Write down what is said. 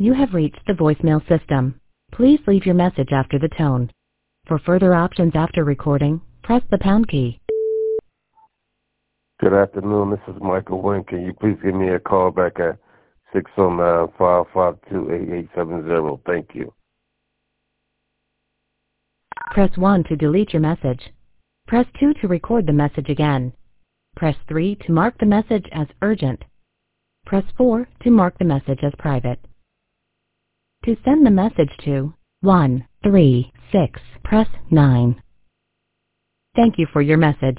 You have reached the voicemail system. Please leave your message after the tone. For further options after recording, press the pound key. Good afternoon. This is Michael Wynn. Can you please give me a call back at 609-552-8870? Thank you. Press 1 to delete your message. Press 2 to record the message again. Press 3 to mark the message as urgent. Press 4 to mark the message as private. To send the message to 136, press 9. Thank you for your message.